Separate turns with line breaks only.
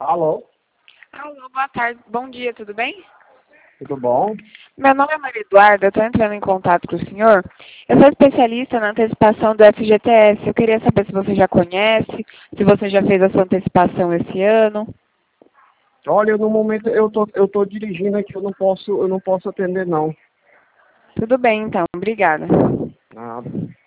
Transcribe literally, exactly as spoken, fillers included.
Alô?
Alô, boa tarde. Bom dia, tudo bem?
Tudo bom?
Meu nome é Maria Eduarda, eu estou entrando em contato com o senhor. Eu sou especialista na antecipação do F G T S. Eu queria saber se você já conhece, se você já fez a sua antecipação esse ano.
Olha, no momento eu tô, eu tô dirigindo aqui, eu não posso, eu não posso atender não.
Tudo bem, então. Obrigada.
Nada.